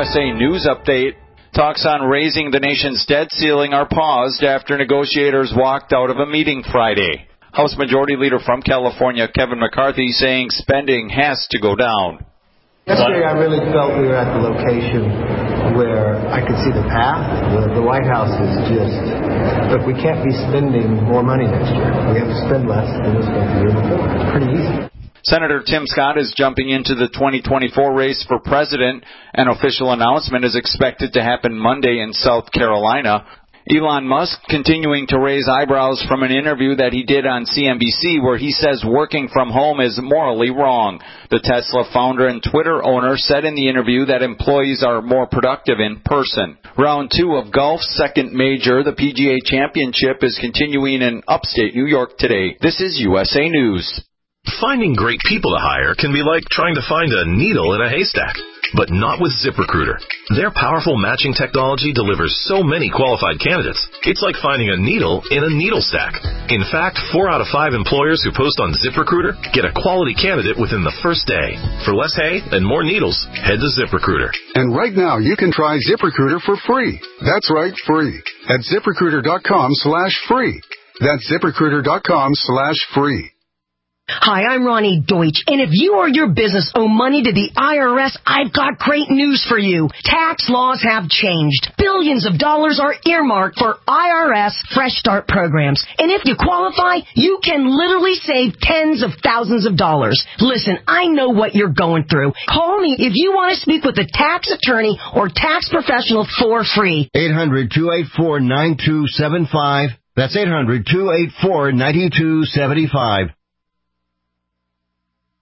USA News Update. Talks on raising the nation's debt ceiling are paused after negotiators walked out of a meeting Friday. House Majority Leader from California, Kevin McCarthy, saying spending has to go down. Yesterday, I really felt we were at the location where I could see the path. The White House is just, look, we can't be spending more money next year. We have to spend less than we spent the year before. It's pretty easy. Senator Tim Scott is jumping into the 2024 race for president. An official announcement is expected to happen Monday in South Carolina. Elon Musk continuing to raise eyebrows from an interview that he did on CNBC where he says working from home is morally wrong. The Tesla founder and Twitter owner said in the interview that employees are more productive in person. Round 2 of golf's second major, the PGA Championship, is continuing in upstate New York today. This is USA News. Finding great people to hire can be like trying to find a needle in a haystack, but not with ZipRecruiter. Their powerful matching technology delivers so many qualified candidates, it's like finding a needle in a needle stack. In fact, 4 out of 5 employers who post on ZipRecruiter get a quality candidate within the first day. For less hay and more needles, head to ZipRecruiter. And right now, you can try ZipRecruiter for free. That's right, free. At ZipRecruiter.com/free. That's ZipRecruiter.com/free. Hi, I'm Ronnie Deutsch, and if you or your business owe money to the IRS, I've got great news for you. Tax laws have changed. Billions of dollars are earmarked for IRS Fresh Start programs. And if you qualify, you can literally save tens of thousands of dollars. Listen, I know what you're going through. Call me if you want to speak with a tax attorney or tax professional for free. 800-284-9275. That's 800-284-9275.